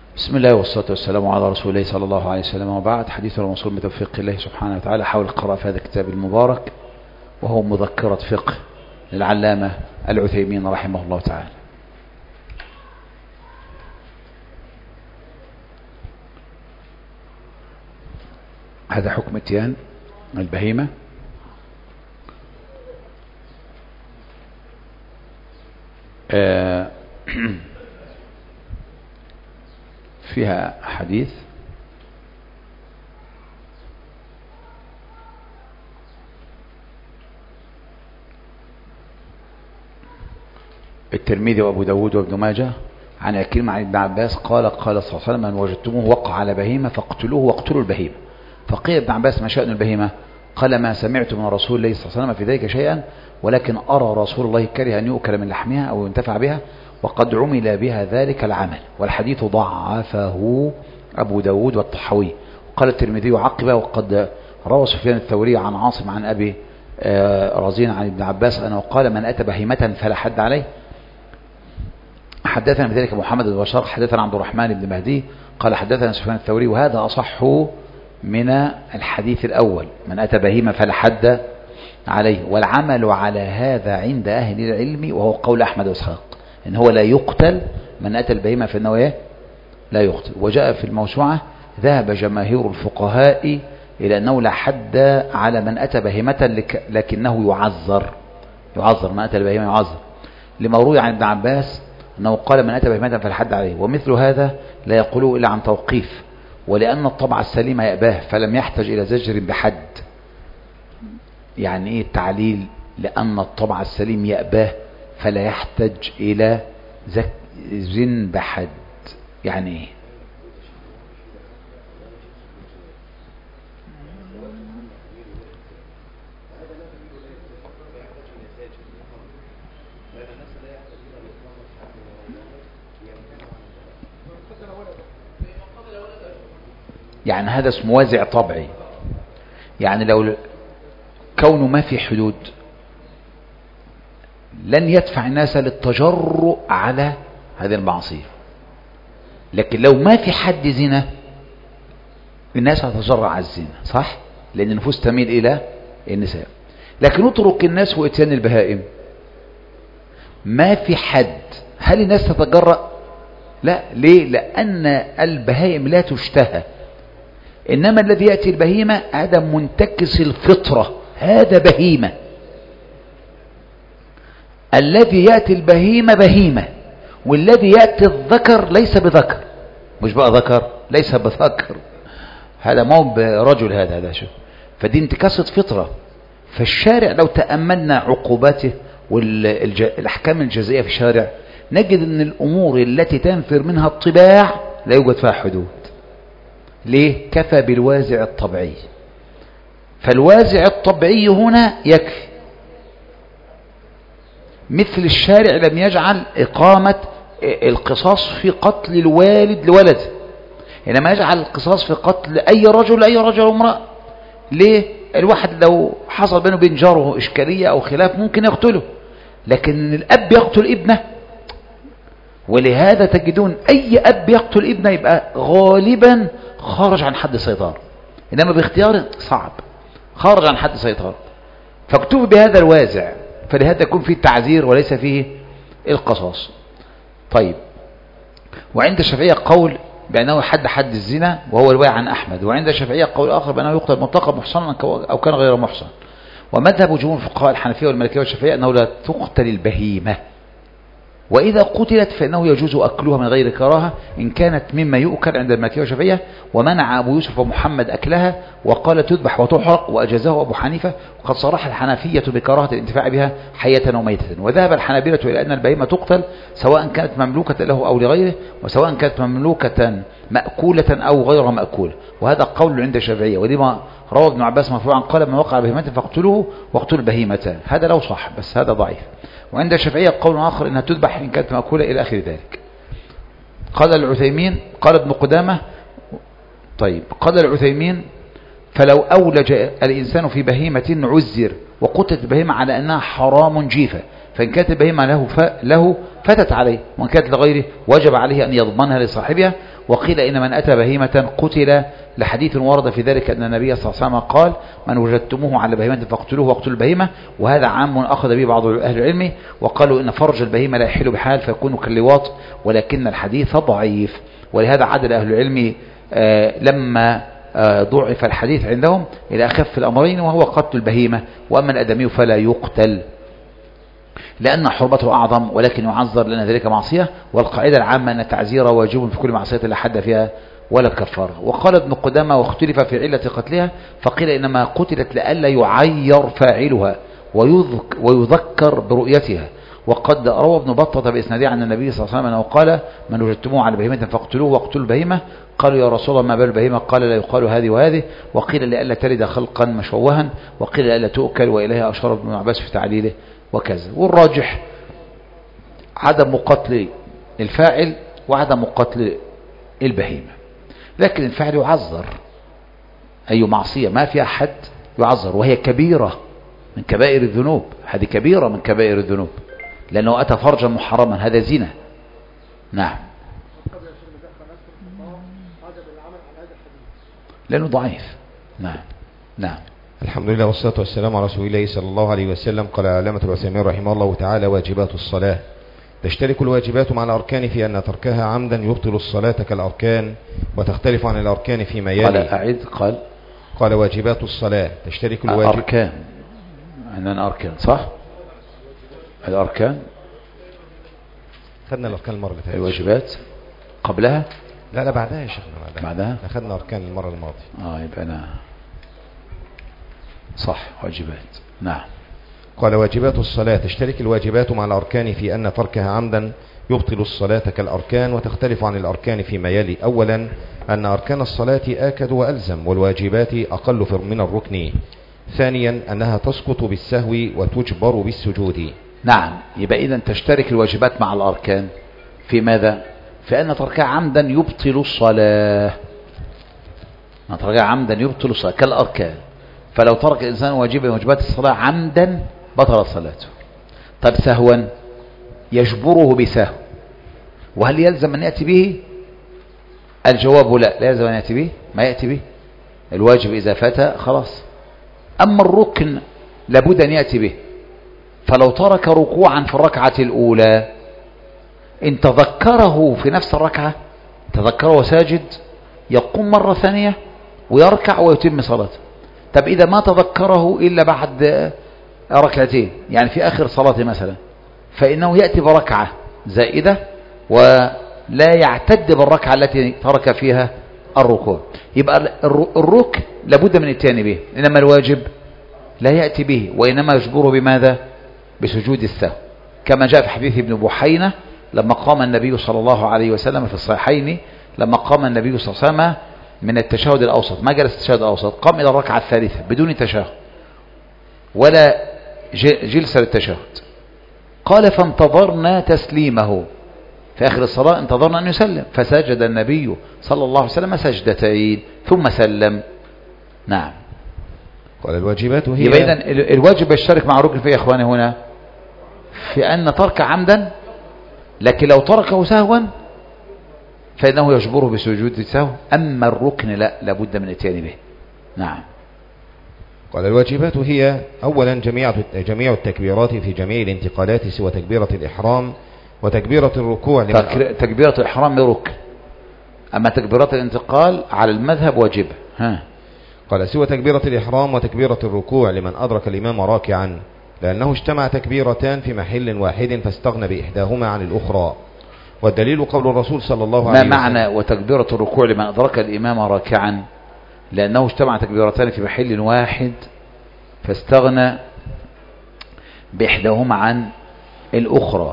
بسم الله والصلاة والسلام على رسول الله صلى الله عليه وسلم، وبعد. حديثنا الموصول بتوفيق الله سبحانه وتعالى حول القراءة في هذا الكتاب المبارك، وهو مذكرة فقه للعلامة العثيمين رحمه الله تعالى. هذا حكم اتيان البهيمة. فيها حديث الترمذي وابو داود وابن ماجه عن عكرمة عن ابن عباس قال صلى الله عليه وسلم: من وجدتموه وقع على بهيمة فاقتلوه واقتلوا البهيمة. فقيل ابن عباس: ما شأن البهيمة؟ قال: ما سمعت من رسول الله صلى الله عليه وسلم في ذلك شيئا، ولكن أرى رسول الله كره أن يؤكل من لحمها أو ينتفع بها، وقد عمل بها ذلك العمل. والحديث ضعفه أبو داود والطحاوي. قال الترمذي عقبه: وقد روى سفيان الثوري عن عاصم عن أبي رزين عن ابن عباس أنه قال: من أتى بهيمة فلا حد عليه. حدثنا بذلك محمد بن بشار حدثنا عبد الرحمن بن مهدي قال حدثنا سفيان الثوري، وهذا أصح من الحديث الأول: من أتى بهيمة فلا حد عليه. والعمل على هذا عند أهل العلم، وهو قول أحمد وإسحاق، إن هو لا يقتل من أتى البهيمة فإنه إيه؟ لا يقتل. وجاء في الموسوعة: ذهب جماهير الفقهاء إلى أنه لا حد على من أتى بهيمة، لكنه يعذر من أتى البهيمة يعذر، لما روي عن ابن عباس أنه قال: من أتى بهيمة فلا حد عليه. ومثل هذا لا يقوله إلا عن توقيف، ولأن الطبع السليم يأباه فلم يحتج إلى زجر بحد. يعني إيه التعليل؟ لأن الطبع السليم يأباه فلا يحتج إلى زجر بحد. يعني إيه؟ يعني هذا اسمه وازع طبعي. يعني لو كونه ما في حدود لن يدفع الناس للتجرؤ على هذه المعصية، لكن لو ما في حد زنا الناس هتتجرأ على الزنا، صح؟ لأن النفوس تميل إلى النساء. لكن اترك الناس واتيان البهائم، ما في حد، هل الناس تتجرأ؟ لا. ليه؟ لأن البهائم لا تشتهى، إنما الذي يأتي البهيمة هذا منتكس الفطرة، هذا بهيمة. الذي يأتي البهيمة بهيمة، والذي يأتي الذكر ليس بذكر. مش بقى ذكر، ليس بذكر، هذا ما هو برجل، هذا شو. فدي انتكاسة فطرة. فالشارع لو تأملنا عقوباته والأحكام الجزائية في الشارع نجد أن الأمور التي تنفر منها الطباع لا يوجد فيها حدود. ليه؟ كفى بالوازع الطبيعي. فالوازع الطبيعي هنا يكفي. مثل الشارع لم يجعل إقامة القصاص في قتل الوالد لولده، إنما يجعل القصاص في قتل أي رجل وامرأة. ليه؟ الواحد لو حصل بينه وبين جاره إشكالية أو خلاف ممكن يقتله، لكن الأب يقتل ابنه. ولهذا تجدون أي أب يقتل ابنه يبقى غالبا خارج عن حد السيطرة، إنما باختيار صعب، خارج عن حد السيطرة. فاكتفوا بهذا الوازع، فلهذا يكون فيه التعزير وليس فيه القصاص. طيب، وعند الشافعية قول بأنه حد الزنا، وهو رواية عن أحمد. وعند الشافعية قول آخر بأنه يقتل مطلقا محصنا أو كان غير محصن. ومذهب جمهور الفقهاء الحنفية والمالكية والشافعية أنه لا تقتل البهيمة، وإذا قتلت فإنه يجوز أكلها من غير كراهة إن كانت مما يؤكل عند المالكية والشافعية. ومنع أبو يوسف ومحمد أكلها وقال تذبح وتحرق، وأجازه أبو حنيفة. وقد صرح الحنفية بكراهة الانتفاع بها حية وميتة. وذهب الحنابلة إلى أن البهيمة تقتل سواء كانت مملوكة له أو لغيره، وسواء كانت مملوكة مأكولة أو غير مأكولة. وهذا قول عند الشافعية، ودي ما روى ابن عباس مرفوعا قال: من وقع بهيمة فاقتلوه واقتلوا البهيمة. هذا لو صح، بس هذا ضعيف. وعند الشافعية قول آخر إنها تذبح إن كانت مأكولة إلى آخر ذلك. قال العثيمين، قال ابن قدامة. طيب، قال العثيمين: فلو أولج الإنسان في بهيمة عزر وقتلت البهيمة على أنها حرام جيفة، فإن كانت البهيمة له فتت عليه، وإن كانت لغيره وجب عليه أن يضمنها لصاحبها. وقيل إن من أتى بهيمة قتل، لحديث ورد في ذلك أن النبي صلى الله عليه وسلم قال: من وجدتموه على بهيمة فاقتلوه واقتلوا البهيمة. وهذا عام أخذ به بعض أهل العلم، وقالوا إن فرج البهيمة لا يحل بحال فيكون كاللواط، ولكن الحديث ضعيف. ولهذا عدل أهل العلم لما ضعف الحديث عندهم إلى أخف الأمرين، وهو قتل البهيمة. وأما الأدمي فلا يقتل لأن حرمته أعظم، ولكن يعذر لأن ذلك معصية. والقاعدة العامة أن التعزير واجب في كل معصية لا حد فيها ولا كفارة. وقال ابن قدامة: واختلف في علة قتلها، فقيل إنما قتلت لئلا يعير فاعلها ويذكر برؤيتها. وقد روى ابن بطة بإسناده عن النبي صلى الله عليه وسلم أنه قال: من وجدتموه على بهيمة فاقتلوه واقتلوا البهيمة. قالوا: يا رسول الله ما بال البهيمة؟ قال: لا يقال هذه وهذه. وقيل لئلا تلد خلقا مشوها، وقيل لئلا تؤكل، وإليها أشار ابن عباس في تعليله وكذا. والراجح عدم قتل الفاعل وعدم قتل البهيمة، لكن الفاعل يعذر. أي معصية ما فيها حد يعذر، وهي كبيرة من كبائر الذنوب. هذه كبيرة من كبائر الذنوب، لأنه أتى فرجا محرما، هذا زنا. نعم، لأنه ضعيف. نعم نعم. الحمد لله والصلاة والسلام على رسول الله صلى الله عليه وسلم. قال علامة العثيمين رحمه الله تعالى: واجبات الصلاة: تشترك الواجبات مع الأركان في أن تركها عمدا يبطل الصلاة كالأركان، وتختلف عن الأركان فيما يلي. قال أعيد. قال واجبات الصلاة تشترك الواجب. أركان، عندنا أركان صح؟ الأركان خدنا الأركان المرة اللي فاتت. الواجبات قبلها؟ لا بعدها يا شيخنا. بعدها أخذنا أركان المرة الماضية. يبقى أنا صح. واجبات. نعم. قال: واجبات الصلاة: تشترك الواجبات مع الأركان في أن تركها عمدا يبطل الصلاة كالأركان، وتختلف عن الأركان فيما يلي. أولا أن أركان الصلاة آكد وألزم، والواجبات أقل من الركن. ثانيا أنها تسقط بالسهو وتجبر بالسجود. نعم. يبقى إذن تشترك الواجبات مع الأركان في ماذا؟ في أن تركها عمدا يبطل الصلاة. أن تركها عمدا يبطل الصلاة كالأركان. فلو ترك الإنسان واجبا من واجبات الصلاة عمدا بطلت صلاته. طب سهوا؟ يجبره بسهو. وهل يلزم أن يأتي به؟ الجواب لا يلزم أن يأتي به، ما يأتي به. الواجب إذا فات خلاص. أما الركن لابد أن يأتي به. فلو ترك ركوعا في الركعة الأولى إن تذكره في نفس الركعة، تذكره ساجد، يقوم مرة ثانية ويركع ويتم صلاته. طب إذا ما تذكره إلا بعد ركعتين، يعني في آخر صلاة مثلا، فإنه يأتي بركعة زائدة ولا يعتد بالركعة التي ترك فيها الركوع. يبقى الركن لابد من الاتيان به، إنما الواجب لا يأتي به، وإنما يجبره بماذا؟ بسجود السهو، كما جاء في حديث ابن بحينة لما قام النبي صلى الله عليه وسلم في الصحيحين، لما قام النبي صلى الله عليه وسلم من التشهد الأوسط، ما جلس التشهد الأوسط، قام إلى الركعة الثالثة بدون تشهد ولا جلسة للتشهد. قال: فانتظرنا تسليمه، في آخر الصلاة انتظرنا أن يسلم، فسجد النبي صلى الله عليه وسلم سجدتين ثم سلم. نعم. قال: الواجبات هي. يبقى إذن الواجب يشترك مع الركن في يا إخواني هنا في أن ترك عمدا، لكن لو تركه سهوا فإنه يجبره بسجود السهو. أما الركن لا، لابد من الاتيان به. نعم. قال: الواجبات هي: أولا جميع التكبيرات في جميع الانتقالات سوى تكبيرة الإحرام وتكبيرة الركوع. تكبيرة الإحرام ركن، أما تكبيرات الانتقال على المذهب واجب. قال: سوى تكبيرة الإحرام وتكبيرة الركوع لمن أدرك الإمام راكعا، لأنه اجتمع تكبيرتان في محل واحد فاستغنى بإحداهما عن الأخرى. والدليل قول الرسول صلى الله عليه وسلم. ما معنى وتكبيرة الركوع لمن أدرك الإمام راكعا؟ لأنه اجتمع تكبيرتان في محل واحد فاستغنى بإحداهما عن الأخرى.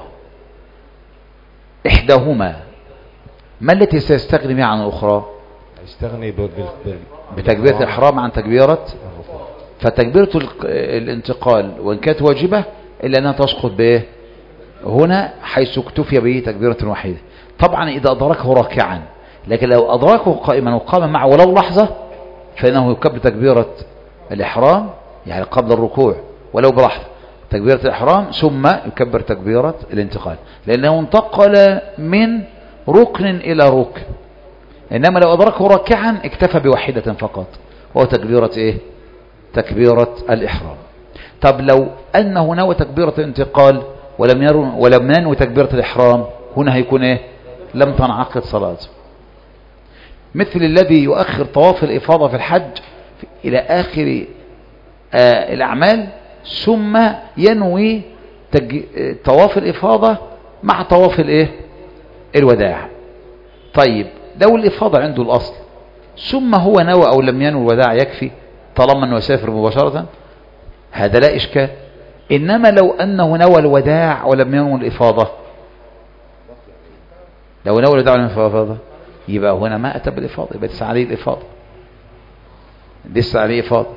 إحداهما ما التي سيستغني بها عن الأخرى؟ يستغني بتكبيرة الإحرام عن تكبيرة، فتكبيرة الانتقال وإن كانت واجبة إلا أنها تسقط بإيه؟ هنا حيث اكتفي به تكبيرة واحدة. طبعا إذا أدركه راكعا، لكن لو أدركه قائما وقام معه ولو لحظة فإنه يكبر تكبيرة الإحرام يعني قبل الركوع ولو بلحظة، تكبيرة الإحرام ثم يكبر تكبيرة الانتقال، لأنه انتقل من ركن إلى ركن. إنما لو أدركه راكعا اكتفى بواحدة فقط، وهو تكبيرة إيه؟ تكبيرة الإحرام. طب لو أنه نوى تكبيرة الانتقال ولم ينوي تكبيرة الإحرام، هنا هيكون إيه؟ لم تنعقد صلاته. مثل الذي يؤخر طواف الإفاضة في الحج إلى آخر الأعمال ثم ينوي طواف الإفاضة مع طواف الإيه؟ الوداع. طيب لو الإفاضة عنده الأصل ثم هو نوى أو لم ينوي الوداع يكفي طالما أنه يسافر مباشرة، هذا لا إشكال. إنما لو أنه نوى الوداع ولم ينوي الإفاضة، لو نوى الوداع ولم ينوي الإفاضة يبقى هنا ما أتى بالإفاضة، يبقى لسه عليه الإفاضة، لسه عليه إفاضة.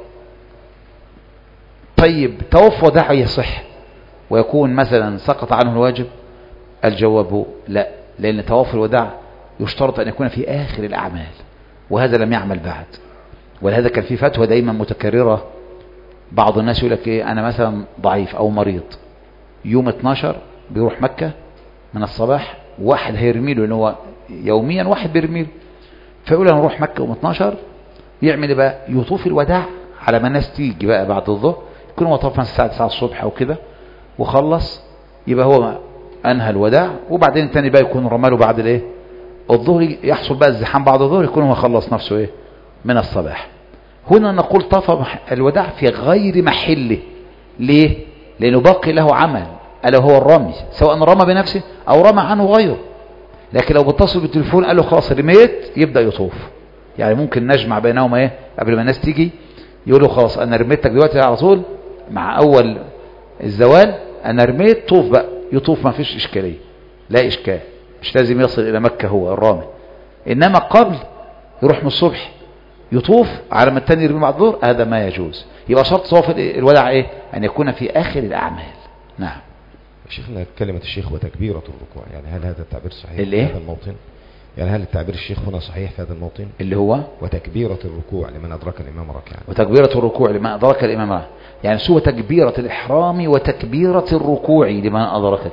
طيب طواف وداع يصح ويكون مثلا سقط عنه الواجب؟ الجواب لا، لأن طواف الوداع يشترط أن يكون في آخر الأعمال، وهذا لم يعمل بعد. ولهذا كان في فتوى دايما متكررة، بعض الناس يقول لك إيه، أنا مثلا ضعيف أو مريض، يوم 12 بيروح مكة من الصباح، واحد هيرمي له، لأنه هو يوميا واحد بيرمي له، فيقول أنا أروح مكة يوم 12، يعمل بقى يطوف الوداع على ما الناس تيجي بقى بعد الظهر، يكون هو طاف الساعة 9 الصبح أو كده وخلص، يبقى هو أنهى الوداع، وبعدين التاني بقى يكون رماله بعد الإيه؟ الظهر، يحصل بقى الزحام بعد الظهر، يكون هو خلص نفسه إيه؟ من الصباح. هنا نقول طاف الوداع في غير محله. ليه؟ لأنه باقي له عمل ألا هو الرمي، سواء رمى بنفسه أو رمى عنه غيره. لكن لو بتصل بالتليفون قال له خلاص رميت، يبدأ يطوف. يعني ممكن نجمع بينهما إيه؟ قبل ما الناس تيجي يقول له خلاص أنا رميتك دلوقتي على طول مع أول الزوال، أنا رميت، طوف بقى، يطوف ما فيش إشكالية، لا إشكال، مش لازم يصل إلى مكة هو الرامي. إنما قبل يروح من الصبح يطوف على ما التاني يرمي بعد الظهر، هذا ما يجوز. يبقى شرط طواف الوداع إيه؟ أن يكون في آخر الأعمال. نعم. شيخنا كلمة الشيخ وتكبيرة الركوع، يعني هل هذا التعبير صحيح اللي في هذا الموطن؟ يعني هل التعبير الشيخ هنا صحيح في هذا الموطن؟ اللي هو وتكبيرة الركوع لمن أدرك الإمام راكعا. وتكبيرة الركوع لمن أدرك الإمام راكعا، يعني سوى تكبيرة الإحرام وتكبيرة الركوع لمن أدرك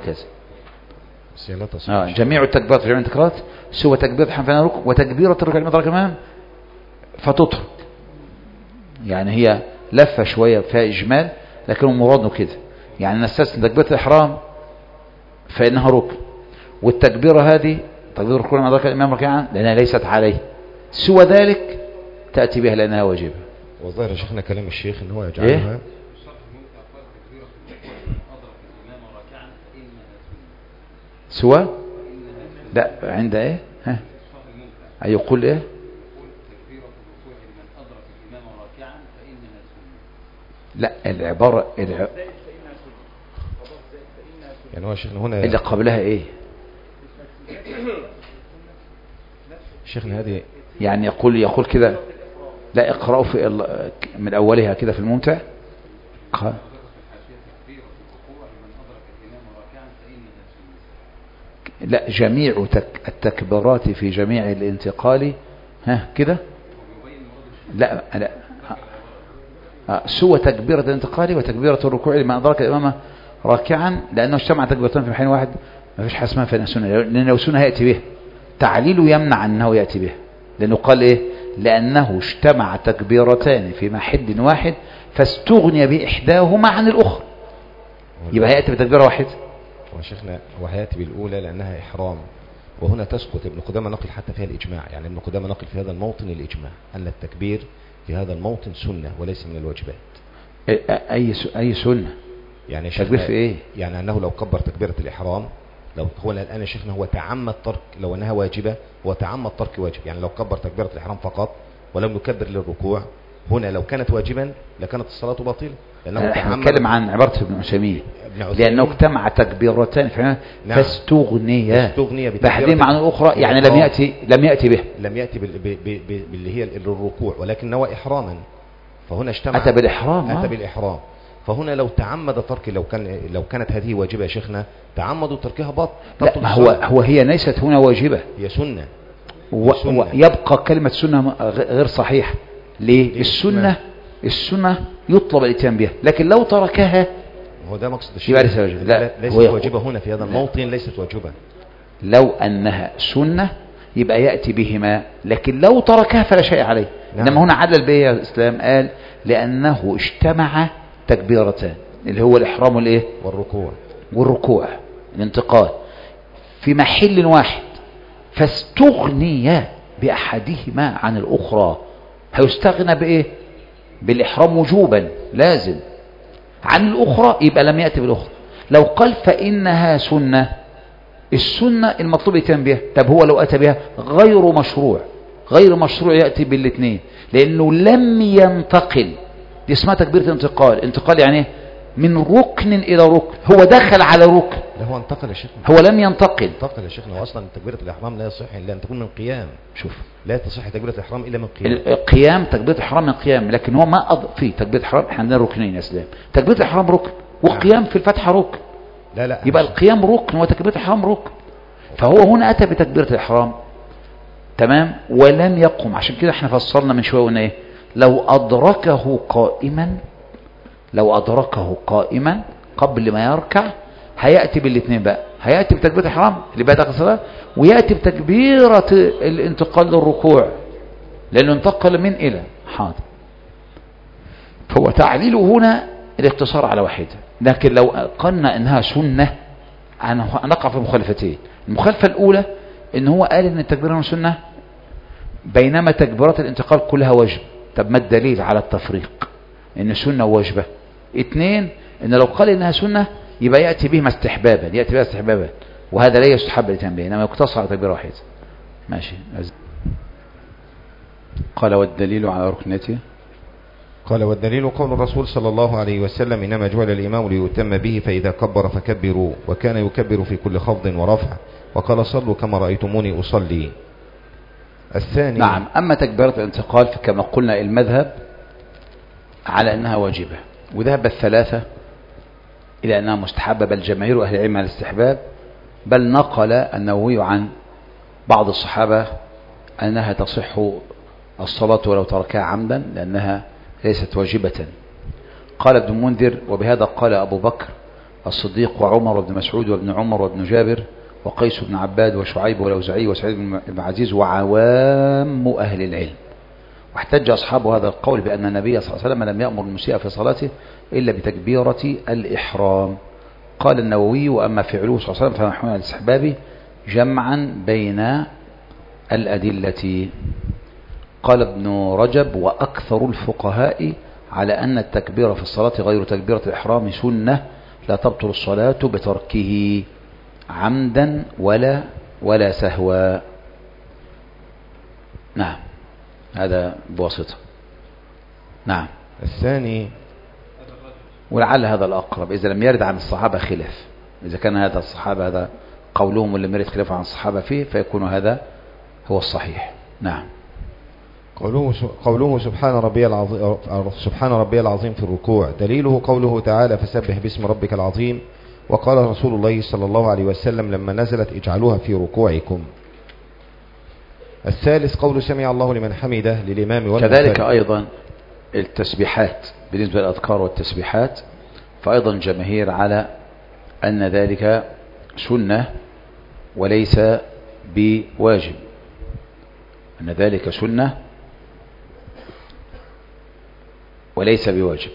كذا. جميع التكبيرات جميع التكبيرات سوى تكبيرة الإحرام فإنها ركوع، وتكبيرة الركوع لمن أدرك الإمام فتطرق. يعني هي لفة شوية فيها إجمال، لكن مراده كده، يعني نستثني تكبيرة الإحرام فإنها ركن، والتكبيرة هذه تكبير الركوع لمن أدرك الإمام راكعا لأنها ليست عليه، سوى ذلك تأتي بها لأنها واجبة. وظاهر شيخنا كلام الشيخ إن هو يجعلها إيه؟ سوى لا عند ايه ها يقول ايه لا العبارة يعني هو شيخنا هنا اللي قبلها ايه شيخنا هذه يعني يقول كده، لا اقرأوا في من اولها كده في الممتع لا جميع التكبيرات في جميع الانتقال كده لا سوى تكبيرة الانتقال وتكبيرة الركوع لمن أدرك الإمام راكعا، لأنه اجتمع تكبيرتين في محل واحد، ما فيش حاجة اسمها فإنها سنة، لأن لو سنة هيأتي به، تعليله يمنع أنه يأتي به، لأنه قال إيه؟ لأنه اجتمع تكبيرتان في محل واحد فاستغني بإحداهما عن الأخرى، يبقى هيأتي بتكبيرة واحدة. وشيخنا هو هيأتي بالأولى لأنها إحرام، وهنا تسقط. ابن قدامة نقل حتى فيها الإجماع، يعني ابن قدامة نقل في هذا الموطن الإجماع أن التكبير في هذا الموطن سنة وليس من الواجبات. أي سنة؟ يعني تكبير في إيه؟ يعني أنه لو كبر تكبيرة الإحرام، لو هو الآن شيخنا هو تعمد ترك، لو أنها واجبة هو تعمد ترك واجب، يعني لو كبر تكبيرة الإحرام فقط ولم يكبر للركوع، هنا لو كانت واجبا لكانت الصلاة باطلة، لأنه نتكلم عن عبارة ابن عثيمين لأنه اجتمع تكبيرتان فاستغني بحدهما عن الأخرى، يعني لم يأتي باللي هي الركوع، ولكن نوى إحراما، فهنا اجتمع أتى بالإحرام فهنا لو تعمد ترك، لو كانت هذه واجبة يا شيخنا تعمدوا تركها باطل. لا هي ليست هنا واجبة، هي سنة. ويبقى كلمة سنة غير صحيحة. ليه؟ السنة يطلب الاتيان بها، لكن لو تركها هو ده مقصد الشيء. يبقى ليس واجبة. لا، ليست واجبة هنا في هذا الموطن، ليست واجبة. لو أنها سنة يبقى يأتي بهما، لكن لو تركها فلا شيء عليه. نعم. إنما هنا علل به يا الإسلام، قال لأنه اجتمع تكبيرتان اللي هو الإحرام والإيه والركوع الانتقال في محل واحد، فاستغني بأحدهما عن الأخرى. هيستغنى بإيه؟ بالإحرام وجوبا لازم عن الأخرى، يبقى لم يأتي بالأخرى. لو قال فإنها سنة، السنة المطلوب يتم بها. طب هو لو أتى بها غير مشروع يأتي بالاثنين، لأنه لم ينتقل. دي اسمها تكبيرة انتقال يعني من ركن إلى ركن. هو دخل على ركن، لا هو انتقل يا شيخنا، هو لم ينتقل يا شيخنا. هو أصلا تكبيرة الإحرام لا يصح إلا أن تكون من قيام. شوف، لا تصح تكبيرة الإحرام إلا من قيام. القيام تكبيرة الإحرام من قيام، لكن هو ما في تكبيرة الإحرام. احنا عندنا ركنين يا اسلام، تكبيرة الإحرام ركن والقيام في الفتحة ركن. لا يبقى القيام ركن وتكبيرة الإحرام ركن. فهو هنا أتى بتكبيرة الإحرام تمام ولم يقم. عشان كده احنا فصلنا من شوية قلنا ايه؟ لو أدركه قائما قبل ما يركع هيأتي بالاثنين بقى، هيأتي بتكبيرة الإحرام اللي بعد الصلاة، ويأتي بتكبيرة الانتقال للركوع، لأنه انتقل من إلى حاضر. فهو تعليله هنا الاقتصار على واحدة. لكن لو قلنا إنها سنة نقع في مخالفتين. المخالفة الأولى إن هو قال إن التكبيرة سنة بينما تكبيرات الانتقال كلها واجب. طب ما الدليل على التفريق إن سنة واجبة؟ اثنين، إن لو قال إنها سنة يبقى يأتي بها استحبابا، وهذا لا يستحب الاتيان به، إنما يقتصر على تكبيرة واحدة. ماشي. قال والدليل على ركنته. قال والدليل قول الرسول صلى الله عليه وسلم إنما جعل الإمام ليؤتم به فإذا كبر فكبروا، وكان يكبر في كل خفض ورفع، وقال صلوا كما رأيتموني أصلي. الثاني نعم. أما تكبيرة الانتقال فكما قلنا المذهب على أنها واجبة، وذهب الثلاثة إلى أنها مستحبة، بل جماهير أهل العلم على الاستحباب، بل نقل النووي عن بعض الصحابة أنها تصح الصلاة ولو تركها عمدا لأنها ليست واجبة. قال ابن منذر وبهذا قال أبو بكر الصديق وعمر وابن مسعود وابن عمر وابن جابر وقيس بن عباد وشعيب والأوزاعي وسعيد بن عزيز وعوام أهل العلم. واحتج أصحاب هذا القول بأن النبي صلى الله عليه وسلم لم يأمر المسيء في صلاته إلا بتكبيرة الإحرام. قال النووي وأما فعله صلى الله عليه وسلم فنحن على الاستحباب جمعا بين الأدلة. قال ابن رجب وأكثر الفقهاء على أن التكبير في الصلاة غير تكبيرة الإحرام سنة لا تبطل الصلاة بتركه عمدا ولا سهوا. نعم، هذا بواسطة. نعم. الثاني ولعل هذا الأقرب إذا لم يرد عن الصحابة خلاف، إذا كان هذا الصحابة هذا قولهم ولم يرد خلاف عن الصحابة فيه فيكون هذا هو الصحيح. نعم. قوله سبحان ربي العظيم في الركوع، دليله قوله تعالى فسبح باسم ربك العظيم. وقال رسول الله صلى الله عليه وسلم لما نزلت اجعلوها في ركوعكم. الثالث قول سمع الله لمن حمده للإمام والمنفرد. كذلك أيضا التسبيحات بالنسبة للأذكار والتسبيحات، فأيضا جماهير على أن ذلك سنة وليس بواجب، أن ذلك سنة وليس بواجب.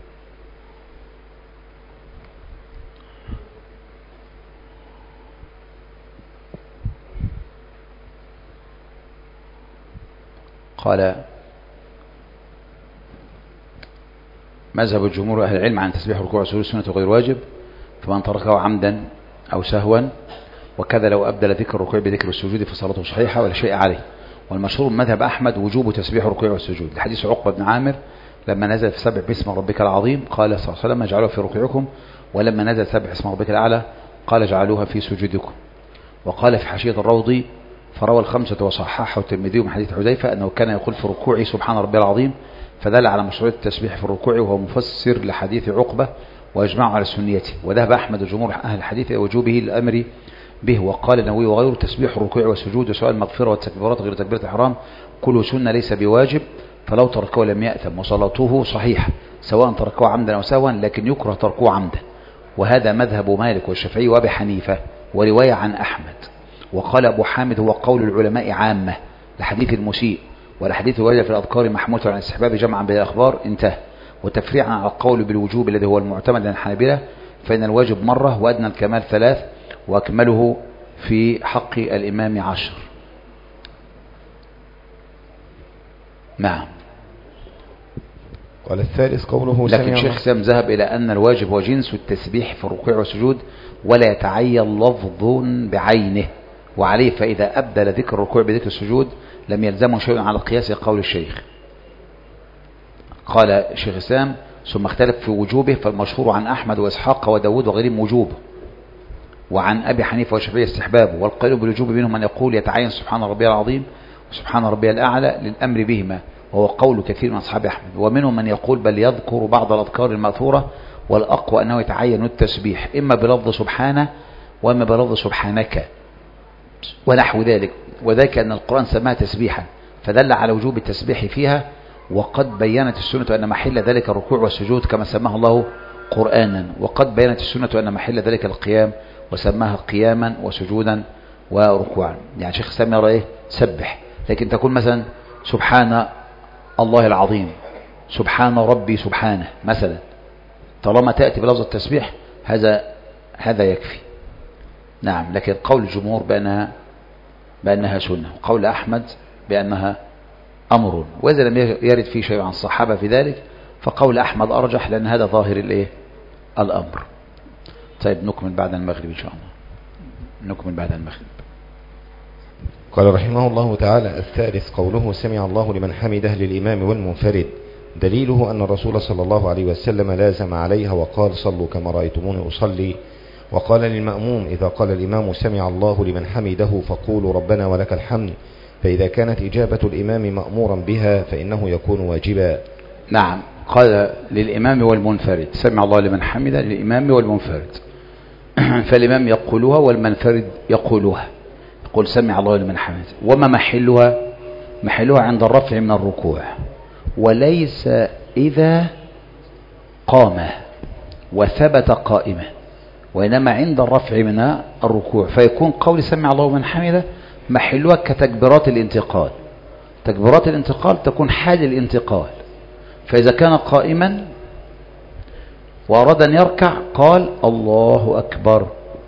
قال مذهب الجمهور أهل العلم عن تسبيح الركوع والسجود سنة غير واجب، فمن تركه عمدا أو سهوا، وكذا لو أبدل ذكر الركوع بذكر السجود فصلاته صحيحة ولا شيء عليه. والمشهور مذهب أحمد وجوب تسبيح الركوع والسجود لحديث عقبة بن عامر لما نزل في سبح باسم ربك العظيم قال صلى الله عليه وسلم اجعلوها في ركوعكم، ولما نزل سبح اسم ربك الأعلى قال اجعلوها في سجودكم. وقال في حاشية الروضي فروى الخمسة وصححه الترمذي من حديث حذيفة أنه كان يقول في ركوعه سبحان ربي العظيم، فدل على مشروعية التسبيح في الركوع وهو مفسر لحديث عقبة ويجمعه على سنيته. وذهب أحمد وجمهور أهل الحديث وجوبه الأمر به. وقال النووي وغيره تسبيح الركوع والسجود وسؤال المغفرة والتكبيرات غير تكبيرة الإحرام كل سنة ليس بواجب، فلو تركه لم يأثم وصلاته صحيحة سواء تركه عمدا أو سهوا، لكن يكره تركه عمدا. وهذا مذهب مالك والشافعي وأبي حنيفة ورواية عن أحمد. وقال أبو حامد هو قول العلماء عامة لحديث المسيء، والحديث الوارد في الأذكار محمود عن الاستحباب جمعا بالأخبار انتهى. وتفريعا على القول بالوجوب الذي هو المعتمد عن الحنابلة فإن الواجب مرة وأدنى الكمال 3 وأكمله في حق الإمام 10. نعم. قال الثالث قوله لكن شيخ سام ذهب إلى أن الواجب هو جنس التسبيح في الركوع والسجود ولا يتعين لفظ بعينه، وعليه فإذا أبدل ذكر الركوع بذكر السجود لم يلزمه شيء على قياس قول الشيخ. قال شيخ سام ثم اختلف في وجوبه، فالمشهور عن أحمد وإسحاق وداود وغيرهم وجوبه، وعن أبي حنيفة والشافعي استحبابه، والقائل بالوجوب منهم من يقول يتعين سبحان ربي العظيم وسبحان ربي الأعلى للأمر بهما، وهو قول كثير من أصحاب أحمد. ومنهم من يقول بل يذكر بعض الأذكار المأثورة، والأقوى أنه يتعين التسبيح إما بلفظ سبحانه وإما بلفظ سبحانك ونحو ذلك، وذلك أن القرآن سماها تسبيحا فدل على وجوب التسبيح فيها. وقد بينت السنة أن محل ذلك الركوع والسجود كما سماه الله قرآنا، وقد بينت السنة أن محل ذلك القيام وسماها قياما وسجودا وركوعا. يعني شيخ سامي يرى إيه؟ سبح، لكن تكون مثلا سبحان الله العظيم، سبحان ربي سبحانه مثلا، طالما تأتي بلفظ التسبيح هذا يكفي. نعم. لكن قول الجمهور بأنها سنة، وقول أحمد بأنها أمر، وإذا لم يرد فيه شيء عن الصحابة في ذلك فقول أحمد أرجح، لأن هذا ظاهر الأمر. طيب نكمل بعد المغرب إن شاء الله، نكمل بعد المغرب. قال رحمه الله تعالى الثالث قوله سمع الله لمن حمده للإمام والمنفرد، دليله أن الرسول صلى الله عليه وسلم لازم عليها وقال صلوا كما رأيتموني أصلي. وقال للمأموم إذا قال الإمام سمع الله لمن حمده فقولوا ربنا ولك الحمد، فإذا كانت إجابة الإمام مأمورا بها فإنه يكون واجبا. نعم. قال للإمام والمنفرد سمع الله لمن حمده للإمام والمنفرد، فالإمام يقولها والمنفرد يقولها، يقول سمع الله لمن حمده. وما محلها عند الرفع من الركوع، وليس إذا قام وثبت قائما، وإنما عند الرفع من الركوع، فيكون قول سمع الله لمن حمده محلها كتكبيرات الانتقال. تكبيرات الانتقال تكون حال الانتقال، فإذا كان قائما وأراد أن يركع قال الله أكبر.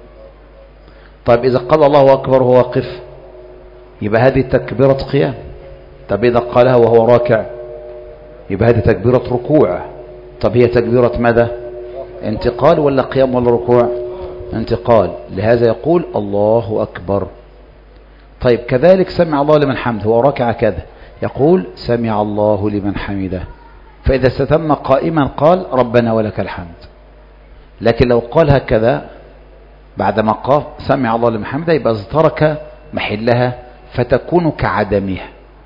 طيب إذا قال الله أكبر وهو واقف يبقى هذه تكبيرة قيام. طب إذا قالها وهو راكع يبقى هذه تكبيرة ركوع. طب هي تكبيرة ماذا؟ انتقال ولا قيام ولا ركوع؟ انتقال، لهذا يقول الله أكبر. طيب كذلك سمع الله لمن حمده وهو راكع كذا، يقول سمع الله لمن حمده، فإذا استتم قائما قال ربنا ولك الحمد. لكن لو قال هكذا بعدما قال سمع الله لمن حمده يبقى ترك محلها فتكون كعدمها،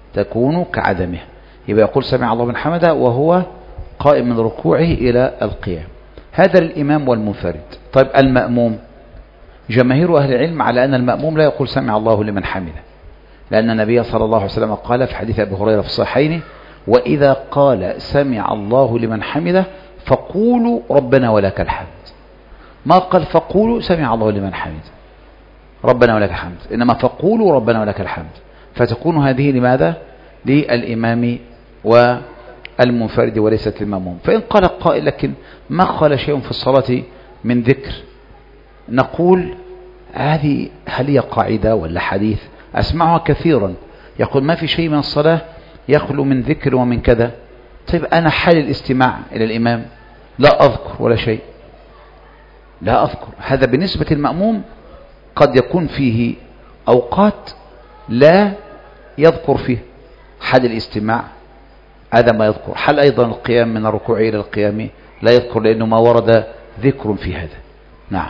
يبقى يقول سمع الله لمن حمده وهو قائم من ركوعه إلى القيام. هذا الإمام والمنفرد. طيب المأموم، جماهير أهل العلم على أن المأموم لا يقول سمع الله لمن حمده، لأن النبي صلى الله عليه وسلم قال في حديث أبي هريرة في الصحيحين وإذا قال سمع الله لمن حمده فقولوا ربنا ولك الحمد. ما قال فقولوا سمع الله لمن حمده ربنا ولك الحمد، إنما فقولوا ربنا ولك الحمد. فتكون هذه لماذا؟ للإمام والمنفرد وليست للمأموم. فإن قال قائل لكن ما قال شيء في الصلاة من ذكر، نقول هذه هل هي قاعدة ولا حديث أسمعها كثيرا، يقول ما في شيء من الصلاة يخلو من ذكر ومن كذا. طيب أنا حال الاستماع إلى الإمام لا أذكر ولا شيء، لا أذكر. هذا بالنسبة للمأموم قد يكون فيه أوقات لا يذكر فيه حال الاستماع، هذا ما يذكر. حال أيضا القيام من الركوع إلى القيام لا يذكر، لأنه ما ورد ذكر في هذا. نعم.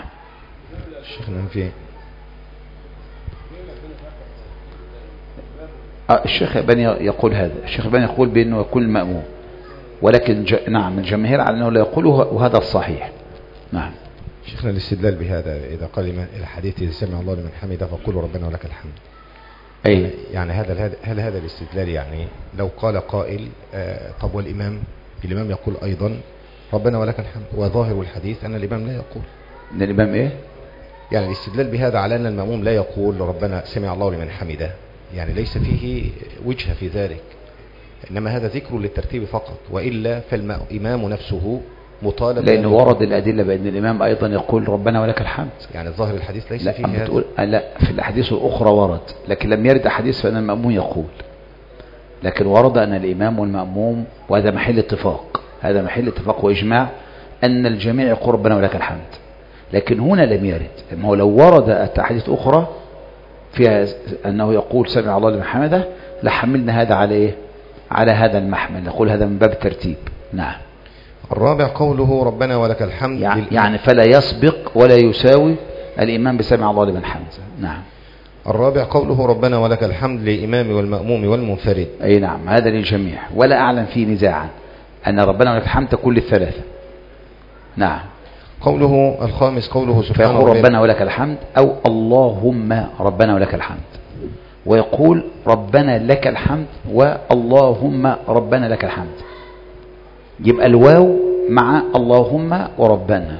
الشيخ بني يقول هذا، الشيخ بني يقول بأنه يكون المأموم، ولكن نعم الجماهير على أنه لا يقوله، وهذا الصحيح. نعم. شيخنا الاستدلال بهذا إذا قال الحديث إذا سمع الله لمن حمده فقولوا ربنا ولك الحمد، أي يعني هل هذا الاستدلال يعني لو قال قائل طب والإمام يقول أيضا ربنا ولك الحمد، وظاهر الحديث أن الإمام لا يقول، ان الامام ايه؟ يعني الاستدلال بهذا على أن المأموم لا يقول ربنا سمع الله لمن حمده، يعني ليس فيه وجه في ذلك، إنما هذا ذكر للترتيب فقط، وإلا فالإمام نفسه مطالب. لأنه ورد الأدلة بأن الإمام أيضا يقول ربنا ولك الحمد. يعني الظاهر الحديث ليس لا فيه هذا. بتقول لا، في الأحاديث الأخرى ورد، لكن لم يرد أحاديث فأن المأموم يقول، لكن ورد أن الإمام والمأموم، وهذا محل اتفاق، هذا محل اتفاق وإجماع أن الجميع يقول ربنا ولك الحمد. لكن هنا لم يرد، ما هو لو ورد أحاديث أخرى فيها أنه يقول سمع الله لمن حمده لحملنا هذا على إيه؟ على هذا المحمل، نقول هذا من باب الترتيب. نعم. الرابع قوله ربنا ولك الحمد، يعني فلا يسبق ولا يساوي الإمام بسمع الله لمن حمده. نعم. الرابع قوله ربنا ولك الحمد للإمام والمأموم والمنفرد. أي نعم، هذا للجميع ولا أعلم فيه نزاعا أن ربنا ولك الحمد كل الثلاثة. نعم. قوله الخامس قوله سبحانه فيقول ربنا ولك الحمد أو اللهم ربنا ولك الحمد، ويقول ربنا لك الحمد واللهم ربنا لك الحمد. يبقى الواو مع اللهم وربنا،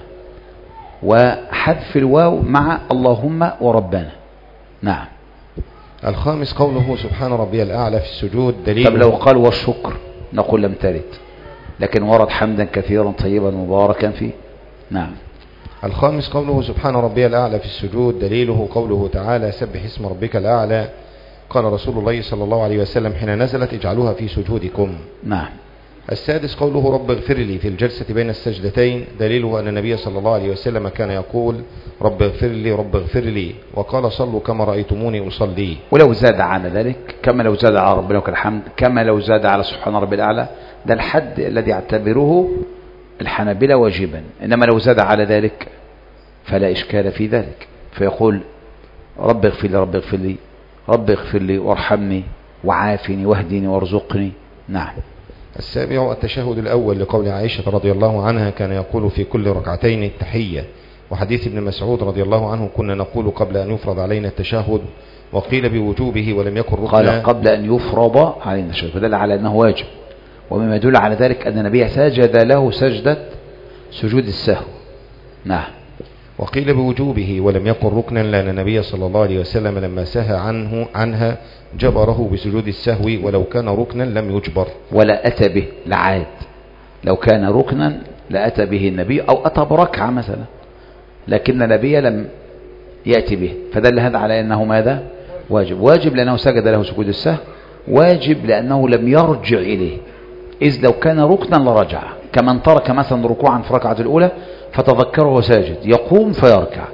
وحذف الواو مع اللهم وربنا. نعم. الخامس قوله سبحان ربي الأعلى في السجود دليل. طب لو قال والشكر نقول لم ترد، لكن ورد حمدا كثيرا طيبا مباركا فيه. نعم. الخامس قوله سبحان ربي الأعلى في السجود دليله قوله تعالى سبح اسم ربك الأعلى. قال رسول الله صلى الله عليه وسلم حين نزلت اجعلوها في سجودكم. نعم. السادس قوله رب اغفر لي في الجلسة بين السجدتين دليله أن النبي صلى الله عليه وسلم كان يقول رب اغفر لي رب اغفر لي، وقال صلوا كما رأيتموني أصلي. ولو زاد على ذلك، كما لو زاد على ربنا لك الحمد، كما لو زاد على سبحان ربي الأعلى، ده الحد الذي يعتبره الحنابلة واجبا، إنما لو زاد على ذلك فلا إشكال في ذلك، فيقول رب اغفر لي رب اغفر لي رب اغفر لي وارحمني وعافني واهدني وارزقني. نعم. السابع التشهد الأول لقول عائشة رضي الله عنها كان يقول في كل ركعتين التحية، وحديث ابن مسعود رضي الله عنه كنا نقول قبل أن يفرض علينا التشهد، وقيل بوجوبه ولم يكن ركنا. قال قبل أن يفرض علينا التشهد، فدل على أنه واجب، ومما يدل على ذلك أن النبي سجد له سجدة سجود السهو. نعم. وقيل بوجوبه ولم يكن ركنا لأن النبي صلى الله عليه وسلم لما سهى عنها جبره بسجود السهو، ولو كان ركنا لم يجبر ولا أتى به لعاد. لو كان ركنا لأتى به النبي أو أتى بركعة مثلا، لكن النبي لم يأتي به، فدل هذا على أنه ماذا؟ واجب. واجب لأنه سجد له سجود السهو، واجب لأنه لم يرجع إليه، إذ لو كان ركنا لرجع، كمن ترك مثلا ركوعا في ركعة الأولى فتذكره ساجد يقوم فيركع.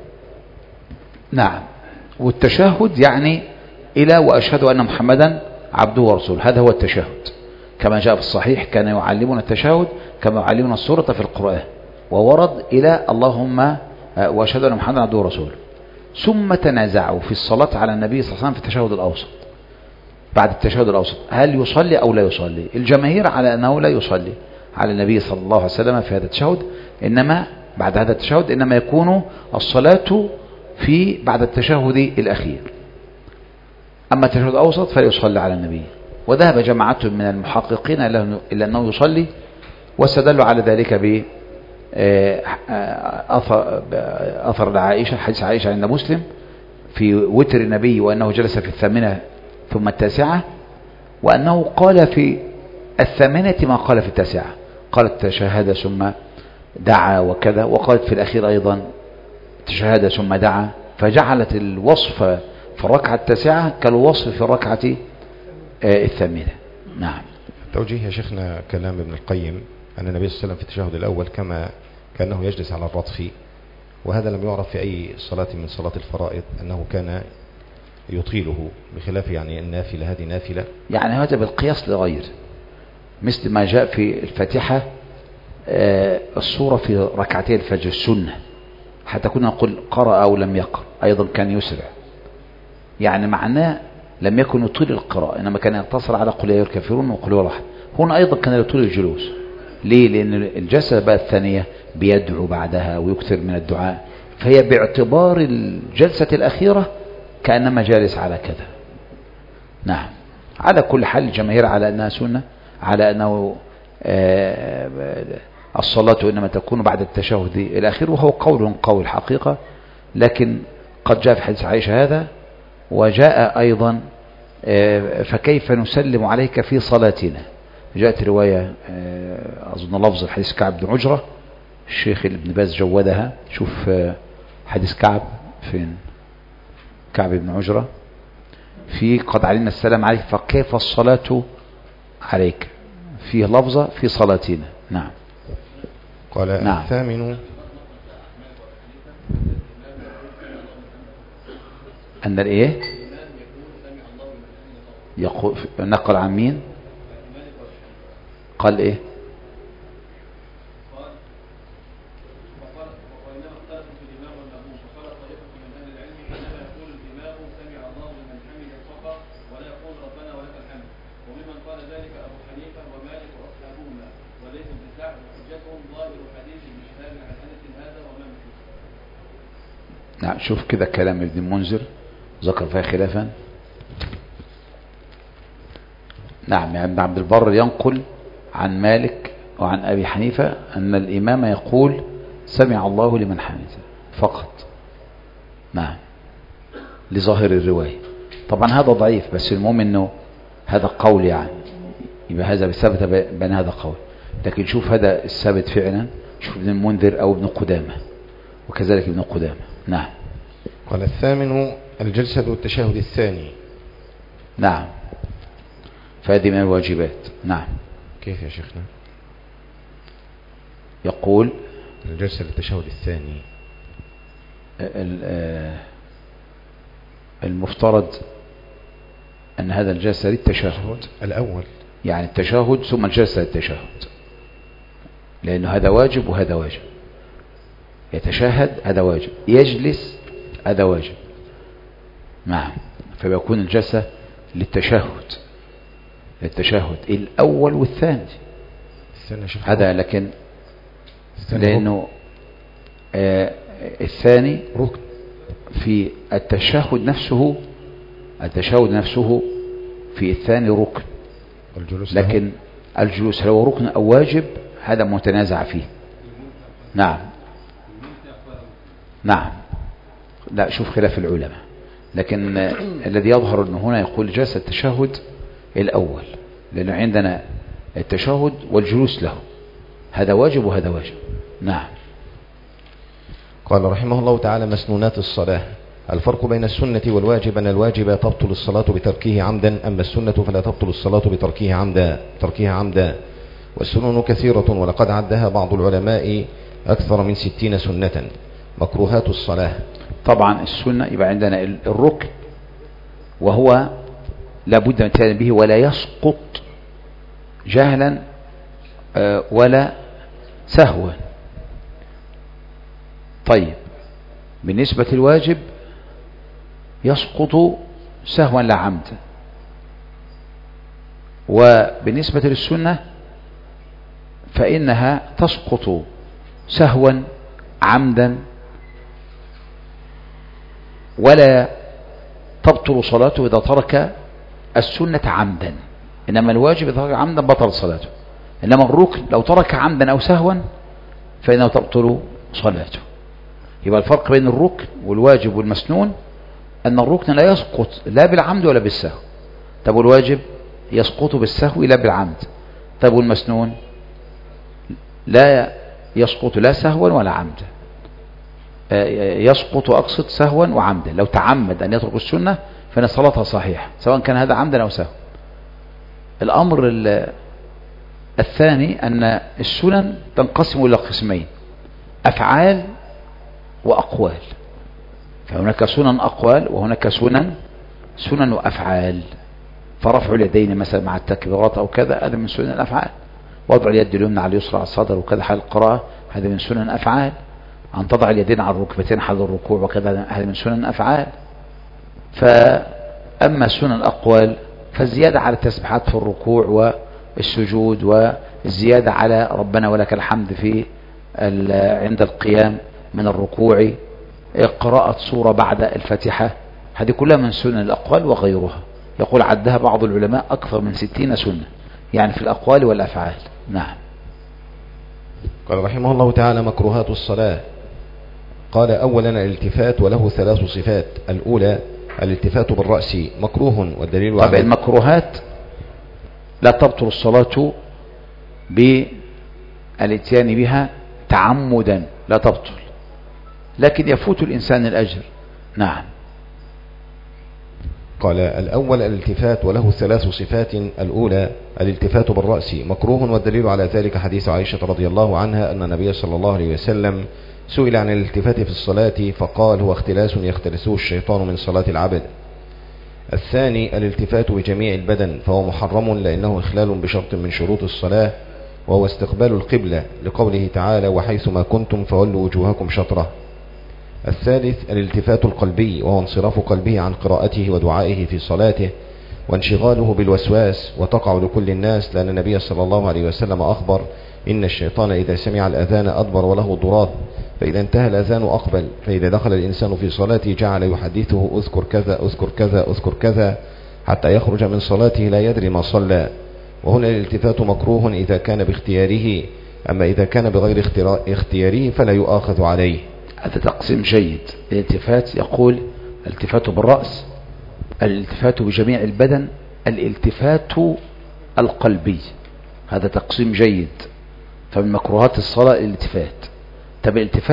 نعم. والتشهد يعني إلى وأشهد أن محمدا عبده ورسوله، هذا هو التشهد كما جاء في الصحيح، كان يعلمنا التشهد كما يعلمنا السورة في القرآن، وورد إلى اللهم وأشهد أن محمدا عبده ورسوله. ثم تنازعوا في الصلاة على النبي صلى الله عليه وسلم في التشهد الأوسط. بعد التشهد الأوسط هل يصلي أو لا يصلي؟ الجماهير على أنه لا يصلي على النبي صلى الله عليه وسلم في هذا التشهد، إنما بعد هذا التشهد إنما يكون الصلاة في بعد التشهد الأخير. أما التشهد الأوسط فلا يصلي على النبي. وذهب جماعة من المحققين إلى أنه يصلي، واستدلوا على ذلك ب أثر عائشة، حديث عائشة عند مسلم في وتر النبي وأنه جلس في الثامنة ثم التاسعة، وأنه قال في الثامنة ما قال في التاسعة، قالت تشهد ثم دعا وكذا، وقالت في الأخير أيضا تشهد ثم دعا، فجعلت الوصف في الركعة التاسعة كالوصف في الركعة الثامنة. نعم. توجيه يا شيخنا كلام ابن القيم أن النبي صلى الله عليه وسلم في التشهد الأول كأنه يجلس على الرطف، وهذا لم يعرف في أي صلاة من صلاة الفرائض أنه كان يطيله، بخلاف يعني النافلة، هذه نافلة يعني هذا بالقياس لغير، مثل ما جاء في الفاتحة الصورة في ركعتي الفجر السنة، حتى كنا نقول قرأ أو لم يقرأ، أيضا كان يسرع، يعني معناه لم يكن يطيل القراءة، إنما كان يقتصر على قل يا الكافرون وقل هو الأحد. هنا أيضا كان يطيل الجلوس. ليه؟ لأن الجلسة بقى الثانية بيدعو بعدها ويكثر من الدعاء، فهي باعتبار الجلسة الأخيرة كأنما جالس على كذا. نعم. على كل حال الجماهير على أنها سنة، على أنه الصلاة إنما تكون بعد التشهد إلى آخره، وهو قول حقيقة، لكن قد جاء في حديث عائشة هذا، وجاء أيضا فكيف نسلم عليك في صلاتنا. جاءت رواية أظن لفظ الحديث كعب بن عجرة، الشيخ ابن باز جودها. شوف حديث كعب فين، كعب بن عجرة في قد علينا السلام عليك فكيف الصلاة عليك، فيه لفظة في صلاتنا. نعم. قال نعم. الثامن أن الإيه يقول نقل عن مين؟ قال إيه؟ نعم. شوف كده كلام ابن المنذر ذكر فيها خلافا. نعم. يعني ابن عبد البر ينقل عن مالك وعن أبي حنيفة أن الإمام يقول سمع الله لمن حمده فقط. نعم. لظاهر الرواية. طبعا هذا ضعيف، بس المهم أنه هذا قول، يعني يبقى هذا بثبت بأن هذا قول. لكن شوف هذا الثابت فعلا، شوف ابن المنذر أو ابن قدامة، وكذلك ابن قدامة. نعم. قال الثامن الجلسة والتشهد الثاني. نعم. فهذه من الواجبات. نعم. كيف يا شيخنا؟ يقول الجلسة للتشهد الثاني المفترض أن هذا الجلسة للتشهد الأول، يعني التشهد ثم الجلسة للتشهد، لأنه هذا واجب وهذا واجب. يتشهد هذا واجب، يجلس هذا واجب. نعم. فبيكون الجلسة للتشهد الأول والثاني. هذا لكن لأنه الثاني ركن في التشهد نفسه في الثاني ركن، لكن الجلوس هل هو ركن أو واجب هذا متنازع فيه. نعم. نعم. لا، شوف خلاف العلماء، لكن الذي يظهر أنه هنا يقول جلسة التشهد الأول، لأنه عندنا التشهد والجلوس له، هذا واجب وهذا واجب. نعم. قال رحمه الله تعالى مسنونات الصلاة. الفرق بين السنة والواجب أن الواجب تبطل الصلاة بتركه عمدا، أما السنة فلا تبطل الصلاة بتركها عمدا. والسنن كثيرة، ولقد عدها بعض العلماء أكثر من 60 سنة. مكروهات الصلاة. طبعا السنة يبقى عندنا الركن، وهو لابد من التزام به ولا يسقط جهلا ولا سهوا. طيب بالنسبة للواجب يسقط سهوا لا عمدا، وبالنسبة للسنة فإنها تسقط سهوا عمدا ولا تبطل صلاته إذا ترك السنة عمدا، إنما الواجب إذا ترك عمدا بطل صلاته، إنما الركن لو ترك عمدا أو سهوا فإنه تبطل صلاته. يبقى الفرق بين الركن والواجب والمسنون أن الركن لا يسقط لا بالعمد ولا بالسهو. طب والواجب يسقط بالسهو لا بالعمد. طب والمسنون لا يسقط لا سهوا ولا عمدا، يسقط أقصد سهوا وعمدا. لو تعمد أن يترك السنة فإن صلاتها صحيحة سواء كان هذا عمدا أو سهوا. الأمر الثاني أن السنن تنقسم إلى قسمين، أفعال وأقوال. فهناك سنن أقوال وهناك سنن وأفعال. فرفع اليدين مثلا مع التكبيرات أو كذا هذا من سنن الأفعال، وضع اليد اليمنى على اليسرى على الصدر وكذا حال القراءة هذا من سنن الأفعال، أن تضع اليدين على الركبتين حال الركوع وكذا هذا من سنن الأفعال. فأما سنن الأقوال فالزيادة على التسبيحات في الركوع والسجود، والزيادة على ربنا ولك الحمد في عند القيام من الركوع، قراءة سورة بعد الفاتحة، هذه كلها من سنن الأقوال وغيرها. يقول عدها بعض العلماء أكثر من 60 سنة، يعني في الأقوال والأفعال. نعم. قال رحمه الله تعالى: مكروهات الصلاة. قال: أولا الالتفات، وله 3 صفات. الأولى الالتفات بالرأس مكروه، والدليل طبعا المكروهات لا تبطل الصلاة بالاتيان بها تعمدا، لا تبطل، لكن يفوت الإنسان الأجر. نعم. قال: الأول الالتفات، وله 3 صفات. الأولى الالتفات بالرأس مكروه، والدليل على ذلك حديث عائشة رضي الله عنها أن النبي صلى الله عليه وسلم سئل عن الالتفات في الصلاة فقال: هو اختلاس يختلسه الشيطان من صلاة العبد. الثاني الالتفات بجميع البدن، فهو محرم لأنه إخلال بشرط من شروط الصلاة، وهو استقبال القبلة، لقوله تعالى: وحيثما كنتم فولوا وجوهكم شطرة. الثالث الالتفات القلبي، وهو انصراف قلبه عن قراءته ودعائه في صلاته، وانشغاله بالوسواس، وتقع لكل الناس، لأن النبي صلى الله عليه وسلم أخبر: إن الشيطان إذا سمع الأذان أدبر وله ضراب، فإذا انتهى الأذان أقبل، فإذا دخل الإنسان في صلاته جعل يحدثه: أذكر كذا أذكر كذا أذكر كذا، حتى يخرج من صلاته لا يدري ما صلى. وهنا الالتفات مكروه إذا كان باختياره، أما إذا كان بغير اختياره فلا يؤاخذ عليه. هذا تقسيم جيد. الالتفات يقول: الالتفات بالرأس، الالتفات بجميع البدن، الالتفات القلبي. هذا تقسيم جيد. فمن مكروهات الصلاة الالتفات. طب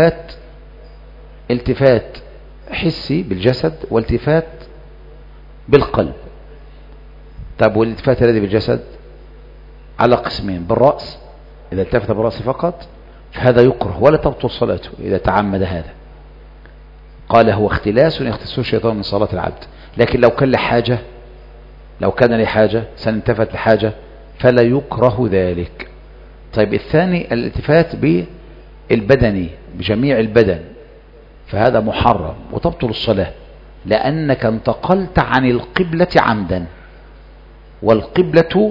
التفات حسي بالجسد، والتفات بالقلب. طب والالتفات الذي بالجسد على قسمين: بالرأس، إذا التفت بالرأس فقط فهذا يكره ولا تبطل صلاته إذا تعمد هذا. قال: هو اختلاس يختلسه الشيطان من صلاة العبد. لكن لو كان لحاجة، لو كان لحاجة سنلتفت لحاجة فلا يكره ذلك. طيب الثاني الالتفات بالبدني بجميع البدن، فهذا محرم وتبطل الصلاة، لأنك انتقلت عن القبلة عمدا، والقبلة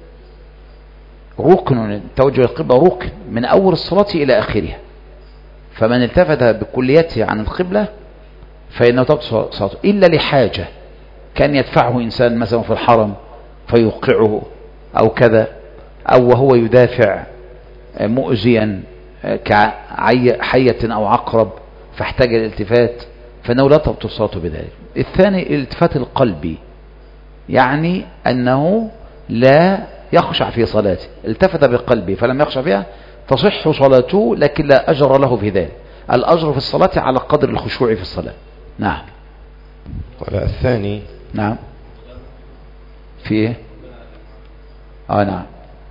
ركن، توجه القبلة ركن من أول الصلاة إلى آخرها. فمن التفت بكليته عن القبلة فإنه تبطل صلاته، إلا لحاجة كان يدفعه إنسان مثلا في الحرم فيوقعه أو كذا، أو وهو يدافع مؤذيا كحية أو عقرب فاحتاج الالتفات، فإنه لا تبطل صلاته بذلك. الثاني الالتفات القلبي، يعني أنه لا يخشع في صلاته، التفت بقلبه فلم يخشع فيها، تصح صلاته لكن لا أجر له في ذلك. الأجر في الصلاة على قدر الخشوع في الصلاة. نعم. قال: الثاني. نعم. في ايه؟ نعم.